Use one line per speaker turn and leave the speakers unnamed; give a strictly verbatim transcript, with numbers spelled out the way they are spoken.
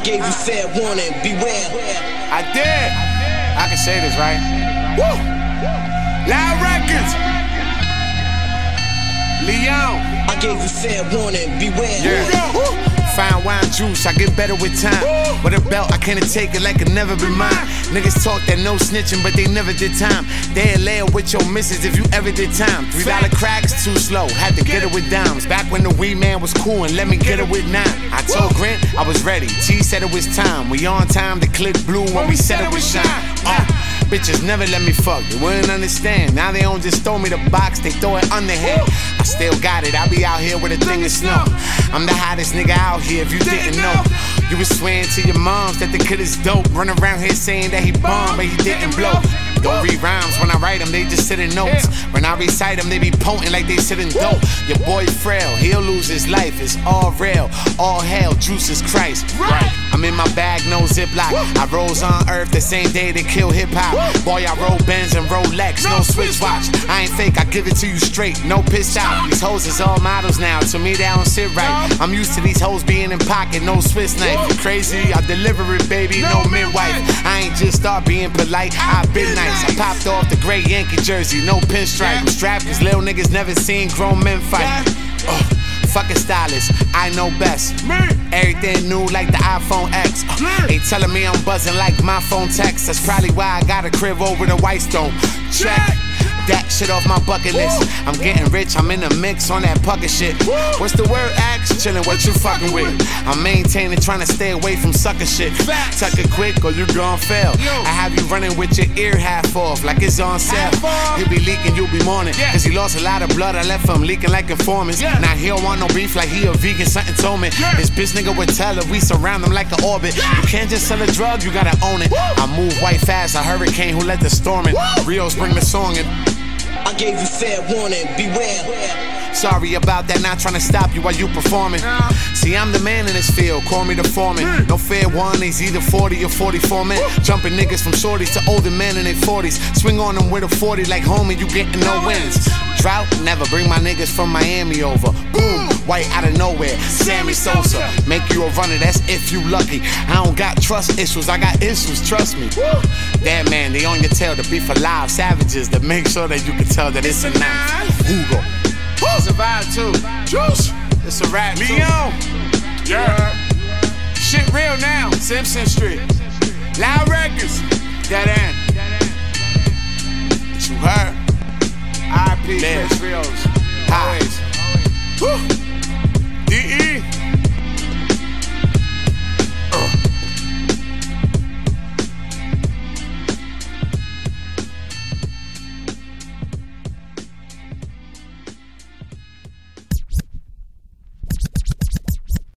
gave you fair warning, beware.
I did. I can say this, right? Woo! Loud Records. Leon.
I gave you fair warning, beware.
Yeah. Woo! Fine wine juice, I get better with time. Woo! With a belt, I can't take it like it never been mine. Niggas talk that no snitching, but they never did time. They'll lay it with your missus if you ever did time. Three dollar cracks, too slow, had to get it with dimes. Back when the weed man was cool and let me get it with nine. I told Grant I was ready, T said it was time. We on time, the click blue when we said it was shine. Uh, bitches never let me fuck, they wouldn't understand. Now they don't just throw me the box, they throw it underhand. I still got it, I be out here with a thing of snow. I'm the hottest nigga out here if you didn't know. You was swearing to your moms that the kid is dope. Run around here saying that he bombed, but he didn't blow. Don't read rhymes when I write them, they just sit in notes. When I recite them, they be potent like they sit in dope. Your boy frail, he'll lose his life, it's all real. All hell, juice is Christ. Right. I'm in my bag, no ziplock. I rose on earth the same day they kill hip hop. Boy, I roll Benz and Rolex, no switch watch. I ain't fake, I give it to you straight, no piss out. These hoes is all models now, to me they don't sit right. I'm used to these hoes being in pocket, no Swiss knife. You crazy, I deliver it, baby, no midwife. I ain't just start being polite, I've been nice. I popped off the gray Yankee jersey, no pinstripe. I'm strapped cause little niggas never seen grown men fight. Uh, fucking stylist, I know best. Everything new like the iPhone X. Uh, they telling me I'm buzzing like my phone text. That's probably why I got a crib over the White Stone. Check that shit off my bucket list. I'm getting rich, I'm in the mix on that pucker shit. What's the word? Axe, chillin', what you fucking with? I'm maintaining, trying to stay away from sucker shit. Tuck it quick or you gon' fail. I have you running with your ear half off like it's on sale. He'll be leaking, you'll be mourning. Cause he lost a lot of blood, I left him leaking like informants. Now he don't want no beef like he a vegan, something told me. This bitch nigga would tell her we surround him like an orbit. You can't just sell a drug, you gotta own it. I move white fast, a hurricane who let the storm in. Rios bring the song in.
I gave you fair warning, beware.
Sorry about that, not trying to stop you while you performing. See, I'm the man in this field, call me the foreman. No fair one, he's either forty or forty-four men. Jumping niggas from shorties to older men in their forties. Swing on them with a forty like homie, you getting no wins. Drought, never bring my niggas from Miami over. Boom, white out of nowhere, Sammy Sosa. Make you a runner, that's if you lucky. I don't got trust issues, I got issues, trust me. That man, they on your tail to be for live savages that make sure that you can tell that it's a knife. Hugo. It's a vibe too. Juice. It's a rap too. Leon. Yeah. Shit real now. Simpson Street. Loud Records. Dead end. What you heard? I P Chris Rios. Always. Woo.